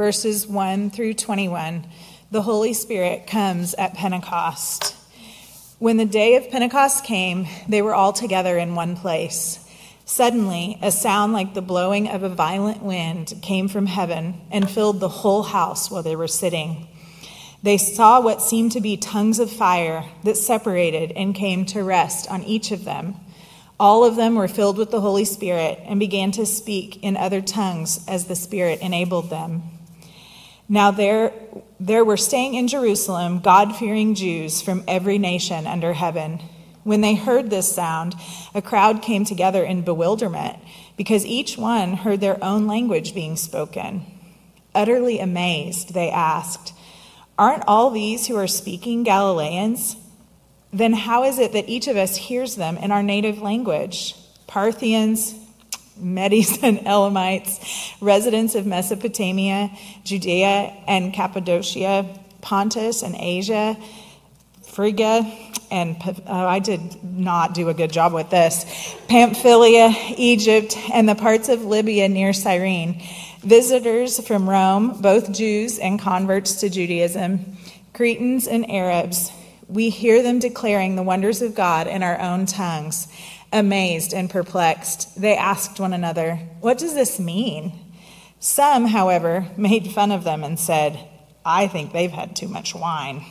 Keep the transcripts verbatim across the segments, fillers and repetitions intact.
verses one through twenty-one. The Holy Spirit comes at Pentecost. When the day of Pentecost came, they were all together in one place. Suddenly, a sound like the blowing of a violent wind came from heaven and filled the whole house where they were sitting. They saw what seemed to be tongues of fire that separated and came to rest on each of them. All of them were filled with the Holy Spirit and began to speak in other tongues as the Spirit enabled them. Now there, there were staying in Jerusalem God-fearing Jews from every nation under heaven. When they heard this sound, a crowd came together in bewilderment because each one heard their own language being spoken. Utterly amazed, they asked, "Aren't all these who are speaking Galileans? Then how is it that each of us hears them in our native language? Parthians, Medes and Elamites, residents of Mesopotamia, Judea and Cappadocia, Pontus and Asia, Phrygia, and oh, I did not do a good job with this, Pamphylia, Egypt, and the parts of Libya near Cyrene, visitors from Rome, both Jews and converts to Judaism, Cretans and Arabs. We hear them declaring the wonders of God in our own tongues." Amazed and perplexed, they asked one another, "What does this mean?" Some, however, made fun of them and said, "I think they've had too much wine."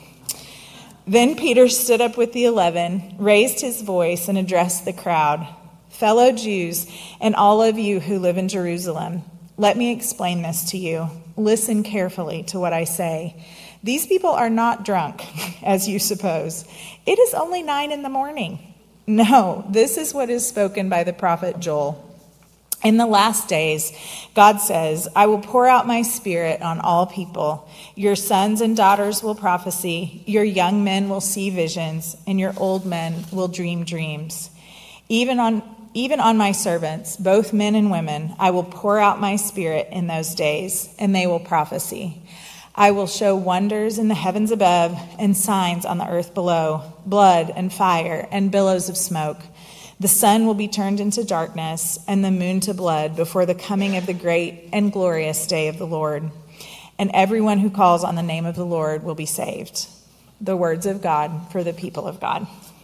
Then Peter stood up with the eleven, raised his voice, and addressed the crowd. "Fellow Jews, and all of you who live in Jerusalem, let me explain this to you. Listen carefully to what I say. These people are not drunk, as you suppose. It is only nine in the morning. No, this is what is spoken by the prophet Joel. In the last days, God says, I will pour out my spirit on all people. Your sons and daughters will prophesy. Your young men will see visions, and your old men will dream dreams. Even on even on my servants, both men and women, I will pour out my spirit in those days, and they will prophesy. I will show wonders in the heavens above and signs on the earth below, blood and fire and billows of smoke. The sun will be turned into darkness and the moon to blood before the coming of the great and glorious day of the Lord. And everyone who calls on the name of the Lord will be saved." The words of God for the people of God.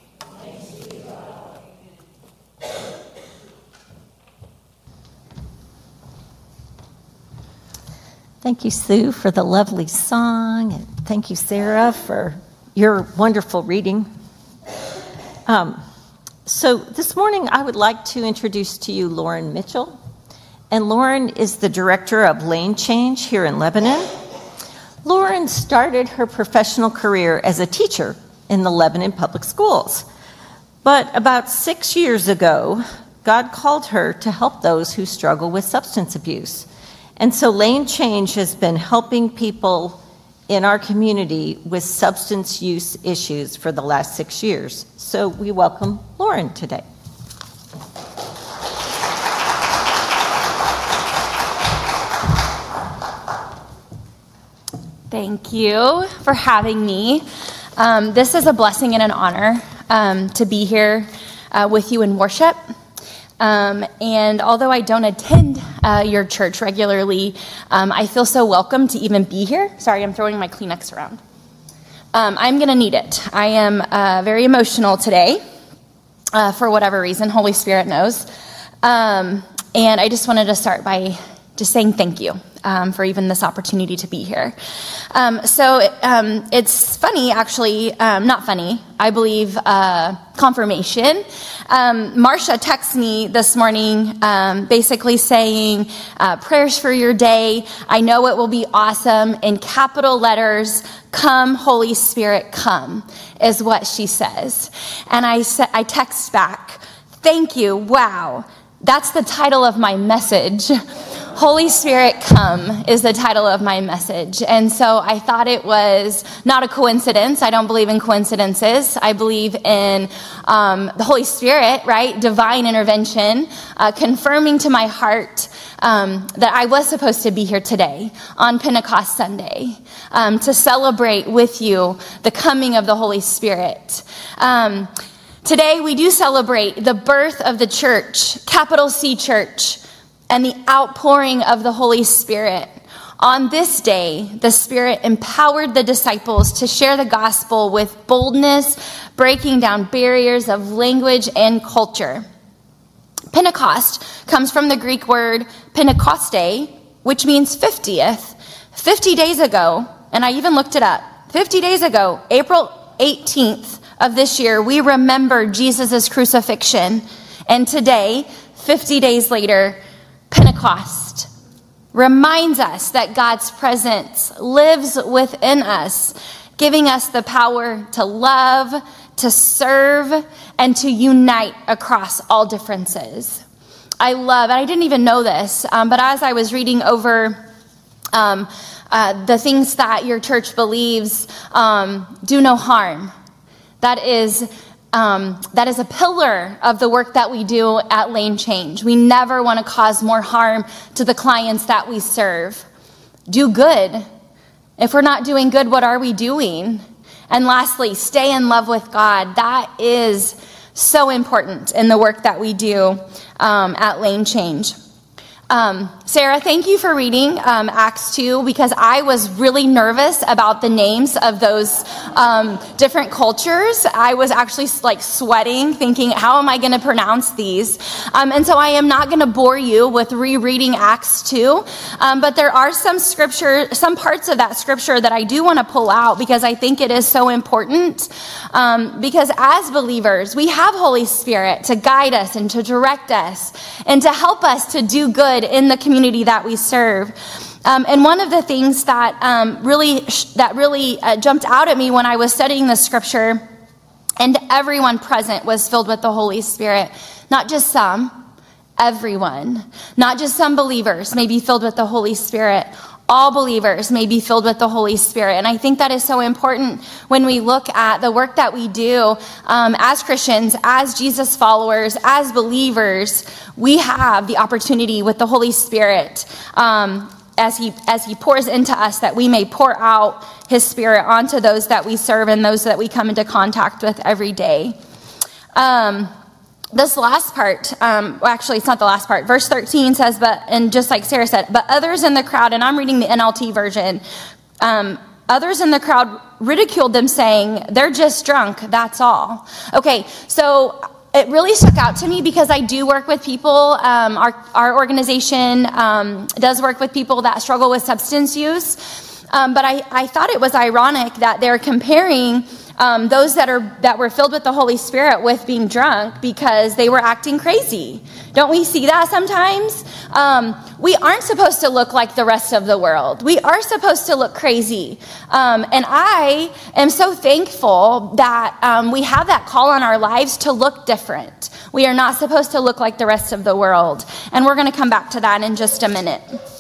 Thank you, Sue, for the lovely song, and thank you, Sarah, for your wonderful reading. Um, so this morning, I would like to introduce to you Lauren Mitchell. And Lauren is the director of Lane Change here in Lebanon. Lauren started her professional career as a teacher in the Lebanon public schools. But about six years ago, God called her to help those who struggle with substance abuse. And so Lane Change has been helping people in our community with substance use issues for the last six years. So we welcome Lauren today. Thank you for having me. Um, this is a blessing and an honor um, to be here uh, with you in worship. Um, and although I don't attend uh, your church regularly, um, I feel so welcome to even be here. Sorry, I'm throwing my Kleenex around. Um, I'm going to need it. I am uh, very emotional today uh, for whatever reason. Holy Spirit knows. Um, and I just wanted to start by just saying thank you um, for even this opportunity to be here. Um, so um, it's funny, actually, um, not funny, I believe uh, confirmation. Um, Marcia texted me this morning um, basically saying, uh, prayers for your day. I know it will be awesome. In capital letters, come, Holy Spirit, come, is what she says. And I, sa- I text back, thank you, wow. That's the title of my message. Holy Spirit, come is the title of my message. And so I thought it was not a coincidence. I don't believe in coincidences. I believe in um, the Holy Spirit, right? Divine intervention, uh, confirming to my heart um, that I was supposed to be here today on Pentecost Sunday um, to celebrate with you the coming of the Holy Spirit. Um, Today, we do celebrate the birth of the church, capital C church, and the outpouring of the Holy Spirit On this day, the Spirit empowered the disciples to share the gospel with boldness, breaking down barriers of language and culture. Pentecost comes from the Greek word Pentekoste, which means fiftieth. fifty days ago, and I even looked it up, fifty days ago, April eighteenth of this year, we remember Jesus' crucifixion. And today, fifty days later, Pentecost reminds us that God's presence lives within us, giving us the power to love, to serve, and to unite across all differences. I love, and I didn't even know this, um, but as I was reading over um, uh, the things that your church believes, um, do no harm. That is Um, that is a pillar of the work that we do at Lane Change. We never want to cause more harm to the clients that we serve. Do good. If we're not doing good, what are we doing? And lastly, stay in love with God. That is so important in the work that we do um, at Lane Change. Um, Sarah, thank you for reading um, Acts two, because I was really nervous about the names of those um, different cultures. I was actually like sweating, thinking, how am I going to pronounce these? Um, and so I am not going to bore you with rereading Acts two, um, but there are some scripture, some parts of that scripture that I do want to pull out because I think it is so important. Um, because as believers, we have Holy Spirit to guide us and to direct us and to help us to do good in the community that we serve. Um, and one of the things that um, really that really uh, jumped out at me when I was studying the scripture, and everyone present was filled with the Holy Spirit, not just some, everyone, not just some believers may be filled with the Holy Spirit. All believers may be filled with the Holy Spirit. And I think that is so important when we look at the work that we do um, as Christians, as Jesus followers, as believers. We have the opportunity with the Holy Spirit um, as he as he pours into us, that we may pour out his Spirit onto those that we serve and those that we come into contact with every day. Um, This last part, um, well, actually, it's not the last part. Verse thirteen says, but, and just like Sarah said, but others in the crowd, and I'm reading the N L T version, um, others in the crowd ridiculed them, saying, they're just drunk, that's all. Okay, so it really stuck out to me because I do work with people. Um, our, our organization um, does work with people that struggle with substance use. Um, but I, I thought it was ironic that they're comparing Um, those that are that were filled with the Holy Spirit with being drunk because they were acting crazy. Don't we see that sometimes? Um, we aren't supposed to look like the rest of the world. We are supposed to look crazy. Um, and I am so thankful that um, we have that call on our lives to look different. We are not supposed to look like the rest of the world. And we're going to come back to that in just a minute.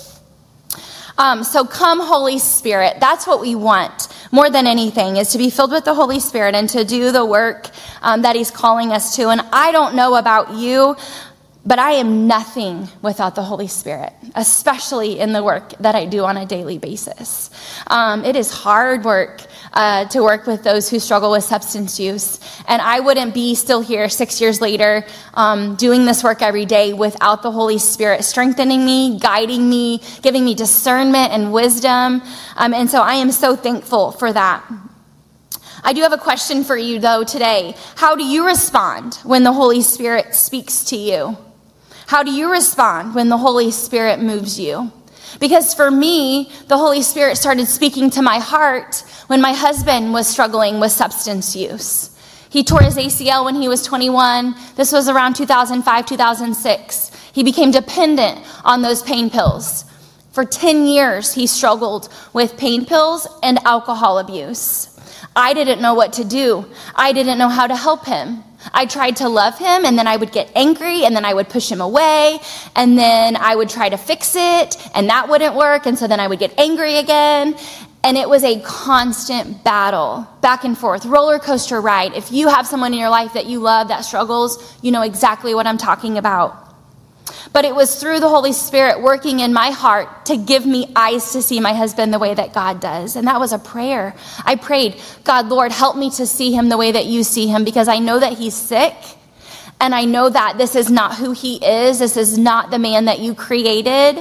Um, so come, Holy Spirit. That's what we want more than anything, is to be filled with the Holy Spirit and to do the work um, that he's calling us to. And I don't know about you, but I am nothing without the Holy Spirit, especially in the work that I do on a daily basis. Um, it is hard work uh, to work with those who struggle with substance use. And I wouldn't be still here six years later um, doing this work every day without the Holy Spirit strengthening me, guiding me, giving me discernment and wisdom. Um, and so I am so thankful for that. I do have a question for you, though, today. How do you respond when the Holy Spirit speaks to you? How do you respond when the Holy Spirit moves you? Because for me, the Holy Spirit started speaking to my heart when my husband was struggling with substance use. He tore his A C L when he was twenty-one. This was around two thousand five, two thousand six. He became dependent on those pain pills. For ten years, he struggled with pain pills and alcohol abuse. I didn't know what to do. I didn't know how to help him. I tried to love him, and then I would get angry, and then I would push him away, and then I would try to fix it, and that wouldn't work, and so then I would get angry again. And it was a constant battle, back and forth, roller coaster ride. If you have someone in your life that you love that struggles, you know exactly what I'm talking about. But it was through the Holy Spirit working in my heart to give me eyes to see my husband the way that God does. And that was a prayer. I prayed, God, Lord, help me to see him the way that you see him, because I know that he's sick. And I know that this is not who he is. This is not the man that you created.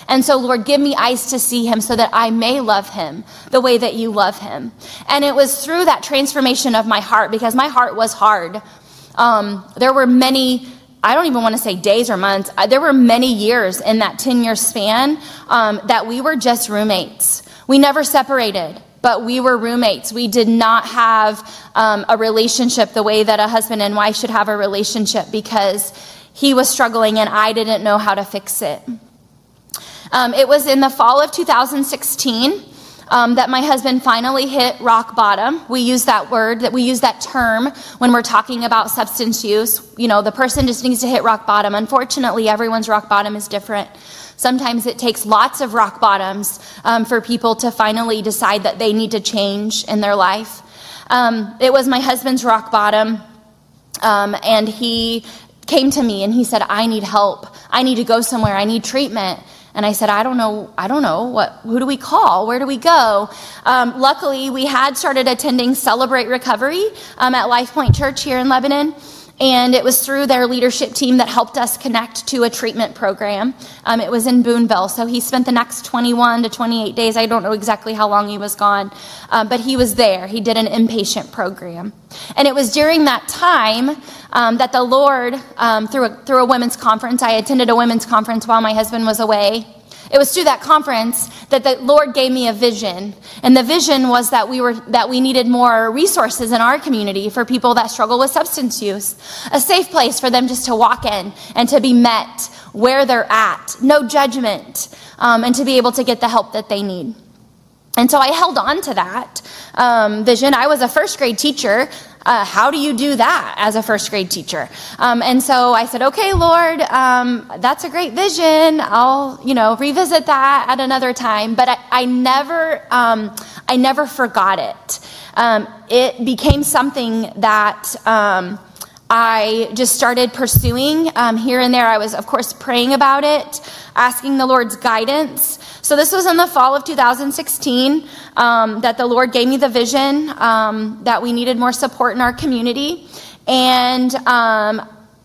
And so, Lord, give me eyes to see him so that I may love him the way that you love him. And it was through that transformation of my heart, because my heart was hard. Um, there were many, I don't even want to say days or months, there were many years in that ten-year span um, that we were just roommates. We never separated, but we were roommates. We did not have um, a relationship the way that a husband and wife should have a relationship, because he was struggling and I didn't know how to fix it. Um, it was in the fall of two thousand sixteen um, that my husband finally hit rock bottom. We use that word, that we use that term when we're talking about substance use. You know, the person just needs to hit rock bottom. Unfortunately, everyone's rock bottom is different. Sometimes it takes lots of rock bottoms um, for people to finally decide that they need to change in their life. Um, it was my husband's rock bottom, um, and he came to me and he said, I need help. I need to go somewhere. I need treatment. And I said, I don't know. I don't know. What? Who do we call? Where do we go? Um, luckily, we had started attending Celebrate Recovery um, at Life Point Church here in Lebanon. And it was through their leadership team that helped us connect to a treatment program. Um, it was in Boonville. So he spent the next twenty-one to twenty-eight days. I don't know exactly how long he was gone, um, but he was there. He did an inpatient program. And it was during that time um, that the Lord, um, through, a, through a women's conference, I attended a women's conference while my husband was away. It was through that conference that the Lord gave me a vision. And the vision was that we were that we needed more resources in our community for people that struggle with substance use. A safe place for them just to walk in and to be met where they're at. No judgment. Um, and to be able to get the help that they need. And so I held on to that um, vision. I was a first grade teacher. Uh, how do you do that as a first grade teacher? Um, and so I said, okay, Lord, um, that's a great vision. I'll, you know, revisit that at another time. But I, I never, um, I never forgot it. Um, it became something that um, I just started pursuing um, here and there. I was, of course, praying about it, asking the Lord's guidance. So this was in the fall of two thousand sixteen um, that the Lord gave me the vision um, that we needed more support in our community. And um,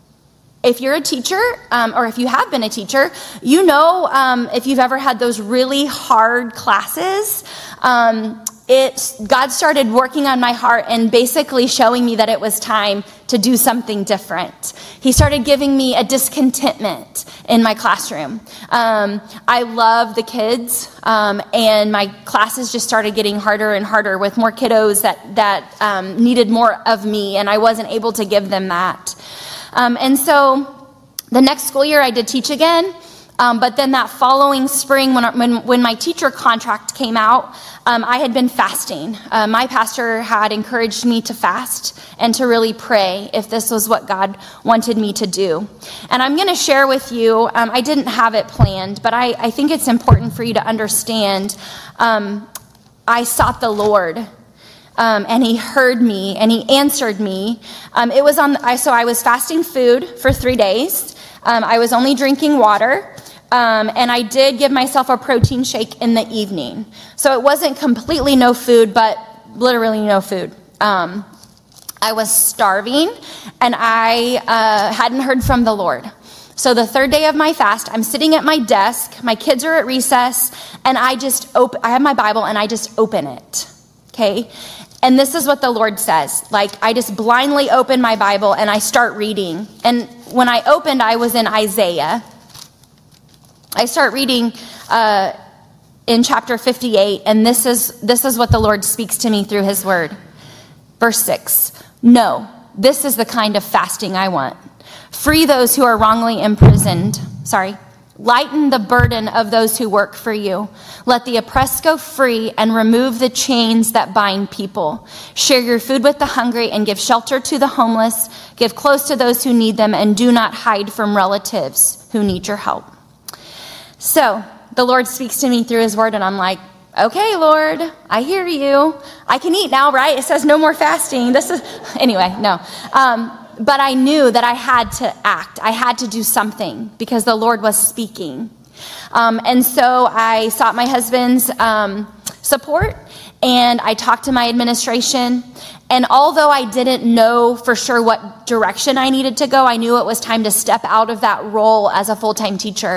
if you're a teacher, um, or if you have been a teacher, you know um, if you've ever had those really hard classes, um, it God started working on my heart and basically showing me that it was time to do something different. He started giving me a discontentment in my classroom. Um, I love the kids, um, and my classes just started getting harder and harder with more kiddos that that um, needed more of me, and I wasn't able to give them that. Um, and so the next school year I did teach again. Um, but then that following spring, when, when when my teacher contract came out, um, I had been fasting. Uh, my pastor had encouraged me to fast and to really pray if this was what God wanted me to do. And I'm going to share with you, um, I didn't have it planned, but I, I think it's important for you to understand. Um, I sought the Lord. Um, and he heard me and he answered me. Um, it was on. I so I was fasting food for three days. Um, I was only drinking water. Um, and I did give myself a protein shake in the evening. So it wasn't completely no food, but literally no food. Um, I was starving, and I uh, hadn't heard from the Lord. So the third day of my fast, I'm sitting at my desk. My kids are at recess, and I just open. I have my Bible, and I just open it. Okay? And this is what the Lord says. Like, I just blindly open my Bible, and I start reading. And when I opened, I was in Isaiah. I start reading uh, in chapter fifty-eight, and this is this is what the Lord speaks to me through his word. Verse six, no, this is the kind of fasting I want. Free those who are wrongly imprisoned. Sorry. Lighten the burden of those who work for you. Let the oppressed go free and remove the chains that bind people. Share your food with the hungry and give shelter to the homeless. Give clothes to those who need them, and do not hide from relatives who need your help. So the Lord speaks to me through his word, and I'm like, okay, Lord, I hear you. I can eat now, right? It says no more fasting. This is, anyway, no. Um, but I knew that I had to act. I had to do something because the Lord was speaking. Um, and so I sought my husband's um, support, and I talked to my administration. And although I didn't know for sure what direction I needed to go, I knew it was time to step out of that role as a full-time teacher.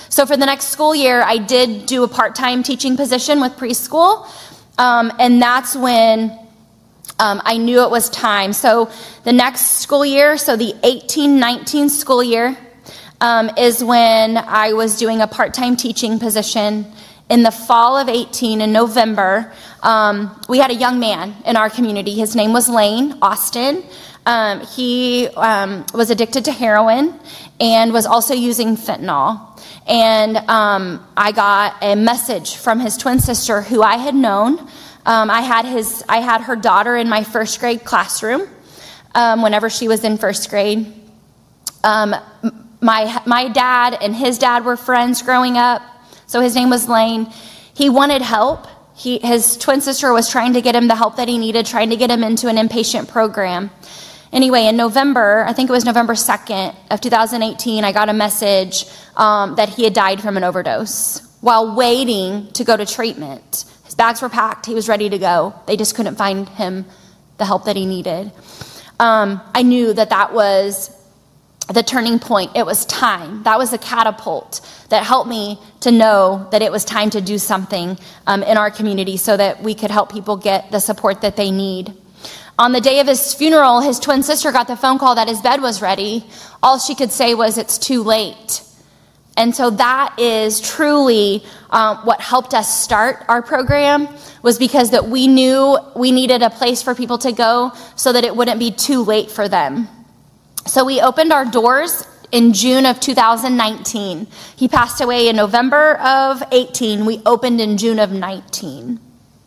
So for the next school year, I did do a part-time teaching position with preschool, um, and that's when um, I knew it was time. So the next school year, so the eighteen nineteen school year, um, is when I was doing a part-time teaching position. In the fall of eighteen, in November, um, we had a young man in our community. His name was Lane Austin. Um, he um, was addicted to heroin and was also using fentanyl. And um, I got a message from his twin sister, who I had known. Um, I had his, I had her daughter in my first grade classroom um, whenever she was in first grade. Um, my my dad and his dad were friends growing up. So his name was Lane. He wanted help. He, his twin sister was trying to get him the help that he needed, trying to get him into an inpatient program. Anyway, in November, I think it was November second of two thousand eighteen, I got a message um, that he had died from an overdose while waiting to go to treatment. His bags were packed. He was ready to go. They just couldn't find him the help that he needed. Um, I knew that that was the turning point. It was time. That was a catapult that helped me to know that it was time to do something um, in our community so that we could help people get the support that they need. On the day of his funeral, his twin sister got the phone call that his bed was ready. All she could say was, "It's too late." And so that is truly um, what helped us start our program, was because that we knew we needed a place for people to go so that it wouldn't be too late for them. So we opened our doors in June of two thousand nineteen. He passed away in November of eighteen. We opened in June of nineteen.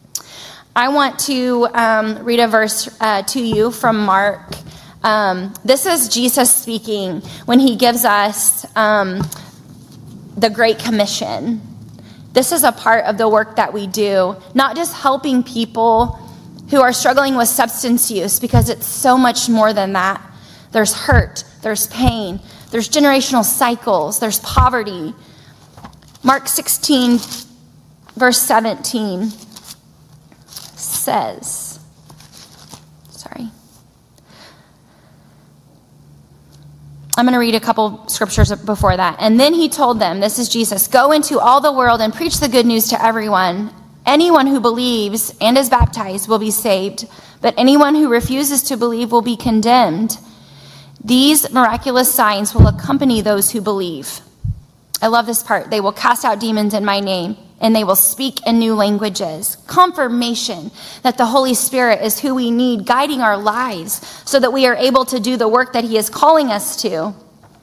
I want to um, read a verse uh, to you from Mark. Um, this is Jesus speaking when he gives us um, the Great Commission. This is a part of the work that we do, not just helping people who are struggling with substance use, because it's so much more than that. There's hurt, there's pain, there's generational cycles, there's poverty. Mark sixteen, verse seventeen says, sorry. I'm going to read a couple scriptures before that. And then he told them, this is Jesus, "Go into all the world and preach the good news to everyone. Anyone who believes and is baptized will be saved, but anyone who refuses to believe will be condemned. These miraculous signs will accompany those who believe." I love this part. "They will cast out demons in my name, and they will speak in new languages." Confirmation that the Holy Spirit is who we need, guiding our lives so that we are able to do the work that he is calling us to.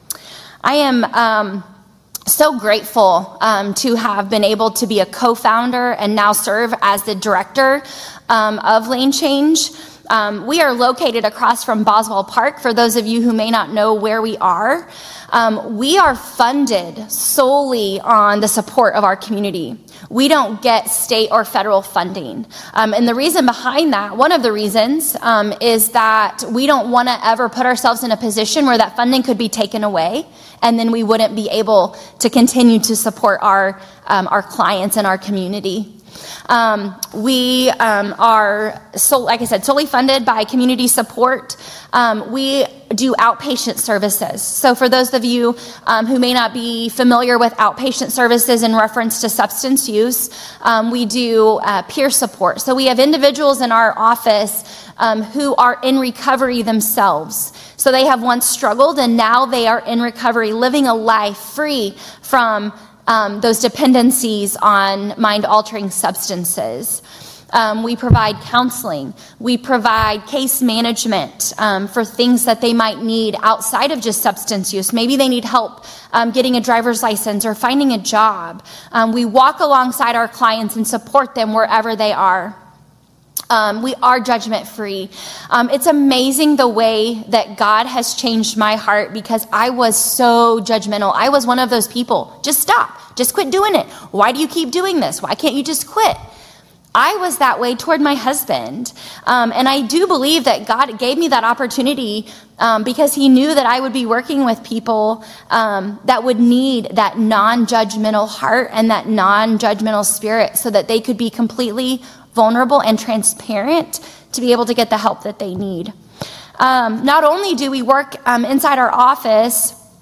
I am um, so grateful um, to have been able to be a co-founder and now serve as the director um, of Lane Change. Um, we are located across from Boswell Park. For those of you who may not know where we are, um, we are funded solely on the support of our community. We don't get state or federal funding. Um, and the reason behind that, one of the reasons, um, is that we don't want to ever put ourselves in a position where that funding could be taken away, and then we wouldn't be able to continue to support our, um, our clients and our community. Um, we um, are, so, like I said, solely funded by community support. Um, we do outpatient services. So for those of you um, who may not be familiar with outpatient services in reference to substance use, um, we do uh, peer support. So we have individuals in our office um, who are in recovery themselves. So they have once struggled, and now they are in recovery, living a life free from Um, those dependencies on mind-altering substances. Um, we provide counseling. We provide case management um, for things that they might need outside of just substance use. Maybe they need help um, getting a driver's license or finding a job. Um, we walk alongside our clients and support them wherever they are. Um, we are judgment-free. Um, it's amazing the way that God has changed my heart, because I was so judgmental. I was one of those people. Just stop. Just quit doing it. Why do you keep doing this? Why can't you just quit? I was that way toward my husband. Um, and I do believe that God gave me that opportunity um, because he knew that I would be working with people um, that would need that non-judgmental heart and that non-judgmental spirit so that they could be completely vulnerable and transparent to be able to get the help that they need. Um, not only do we work um, inside our office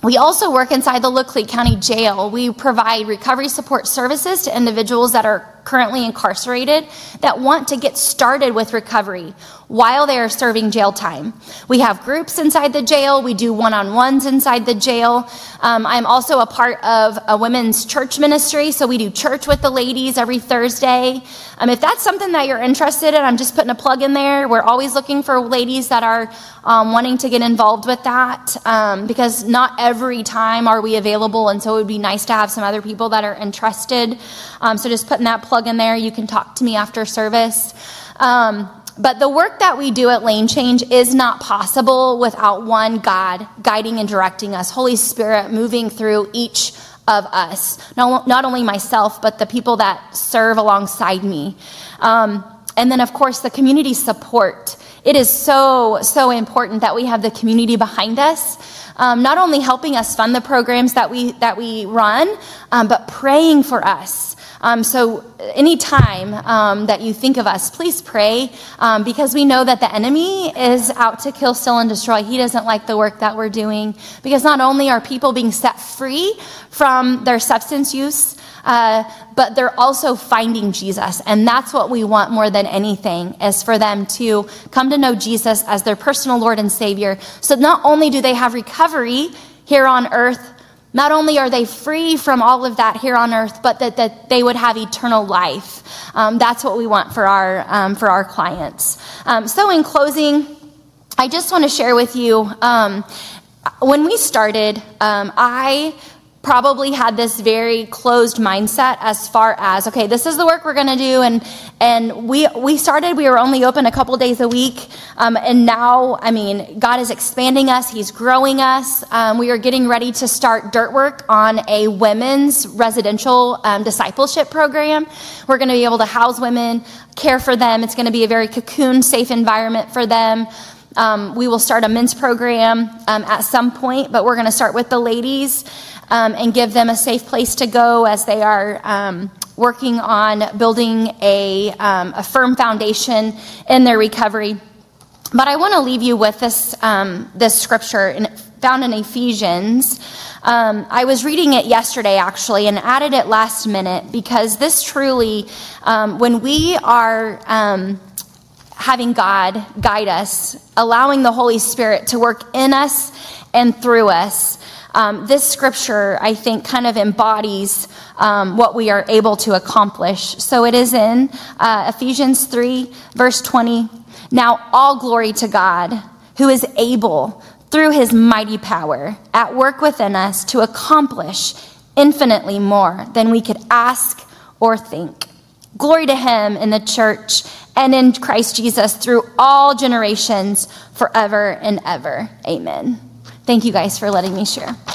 We also work inside the Laclede County Jail. We provide recovery support services to individuals that are currently incarcerated that want to get started with recovery while they are serving jail time. We have groups inside the jail. We do one-on-ones inside the jail. Um, I'm also a part of a women's church ministry, so we do church with the ladies every Thursday. Um, if that's something that you're interested in, I'm just putting a plug in there. We're always looking for ladies that are um, wanting to get involved with that um, because not every time are we available, and so it would be nice to have some other people that are interested. Um, so just putting that plug in there. You can talk to me after service. Um, but the work that we do at Lane Change is not possible without one God guiding and directing us, Holy Spirit moving through each of us, not, not only myself, but the people that serve alongside me. Um, and then, of course, the community support. It is so, so important that we have the community behind us, um, not only helping us fund the programs that we that we run, um, but praying for us. Um, so anytime um, that you think of us, please pray, um, because we know that the enemy is out to kill, steal, and destroy. He doesn't like the work that we're doing, because not only are people being set free from their substance use, uh, but they're also finding Jesus. And that's what we want more than anything, is for them to come to know Jesus as their personal Lord and Savior. So not only do they have recovery here on earth, not only are they free from all of that here on earth, but that, that they would have eternal life. Um, that's what we want for our um, for our clients. Um, so in closing, I just want to share with you, um, when we started, um, I probably had this very closed mindset as far as, okay, this is the work we're going to do. And and we we started, we were only open a couple days a week. Um, and now, I mean, God is expanding us. He's growing us. Um, we are getting ready to start dirt work on a women's residential um, discipleship program. We're going to be able to house women, care for them. It's going to be a very cocoon, safe environment for them. Um, we will start a men's program um, at some point, but we're going to start with the ladies um, and give them a safe place to go as they are um, working on building a, um, a firm foundation in their recovery. But I want to leave you with this um, this scripture in, found in Ephesians. Um, I was reading it yesterday, actually, and added it last minute, because this truly, um, when we are Um, having God guide us, allowing the Holy Spirit to work in us and through us, um, this scripture, I think, kind of embodies um, what we are able to accomplish. So it is in uh, Ephesians three, verse twenty. Now all glory to God, who is able, through his mighty power, at work within us to accomplish infinitely more than we could ask or think. Glory to him in the church and in Christ Jesus through all generations, forever and ever. Amen. Thank you guys for letting me share.